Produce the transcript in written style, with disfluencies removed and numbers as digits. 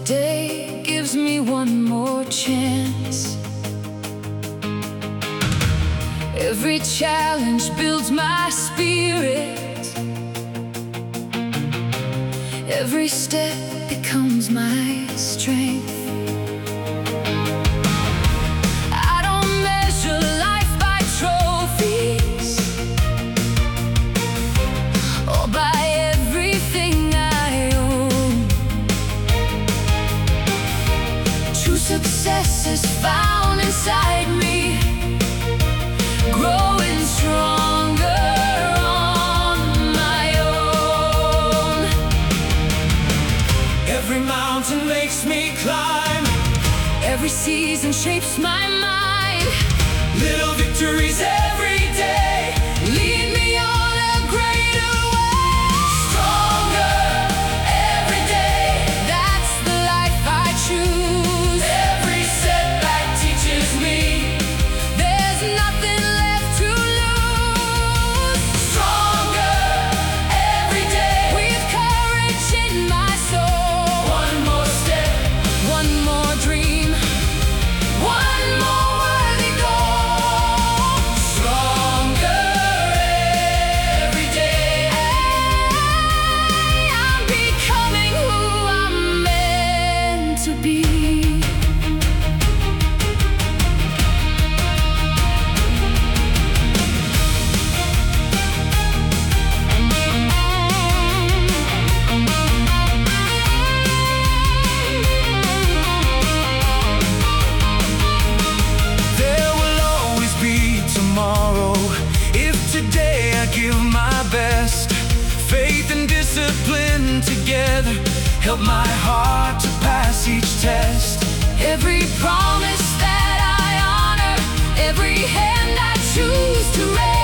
day gives me one more chance. Every challenge builds my spirit. Every step becomes my strength. I don't measure life by trophies or by everything I own. True success is found inside me, growing stronger on my own. Every mountain makes me climb. Every season shapes my mind. Little victories every day Lead me on a greater way. stronger every day. That's the life I choose. Every setback teaches me There's nothing left to lose. stronger every day. With courage in my soul, One more step, one more dream, one more worthy goal. stronger every day. I'm becoming who I'm meant to be. There will always be tomorrow if today I give my best. Faith and discipline together help my heart to pass each test. Every promise that I honor, every hand I choose to raise.